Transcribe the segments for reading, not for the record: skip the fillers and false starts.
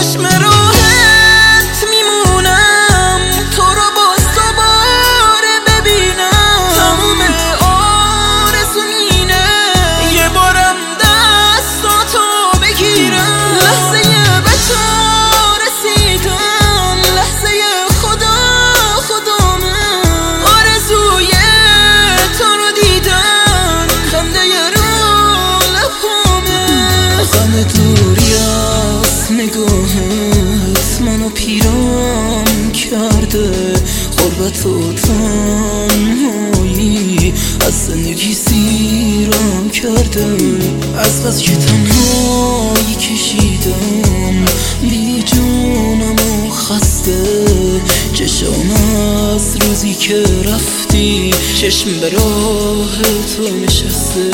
چشم راهت میمونم تو رو باز دوباره ببینم. تموم آرزوم اینه یه بارم دستاتو بگیرم. لحظه به تو رسیدم، لحظه خدا خدامه. آرزوی تو رو دیدن خنده رو لبامه. غم دوری از نگاهت منو پیرام کرده. غربت و تنهایی از زندگی سیرام کرده. از بس که تنهایی کشیدم بی جونم و خسته. چشم از روزی که رفتی چشم به راه تو نشسته.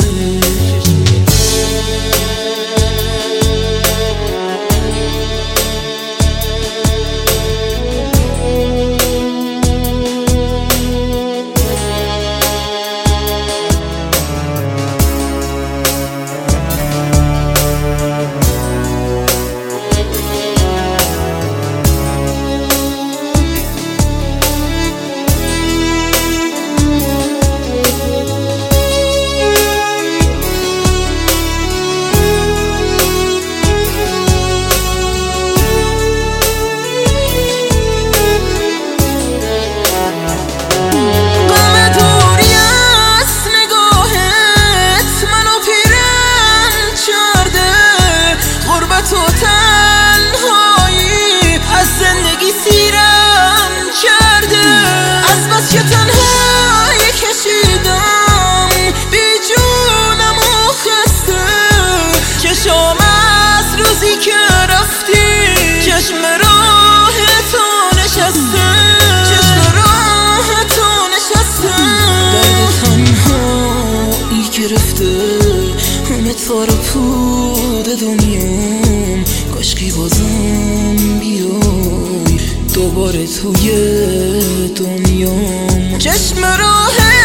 تو تنهایی از زندگی سیرم کرده. از بس که تنهایی کشیدم بی جونم و خسته. چشم از روزی که رفتی چشم راه تو نشسته. چشم راه تو نشسته. درد تنهایی گرفته همه تار پود دنیام. کاشکی بازم بیای دوباره توی دنیام. چشم راه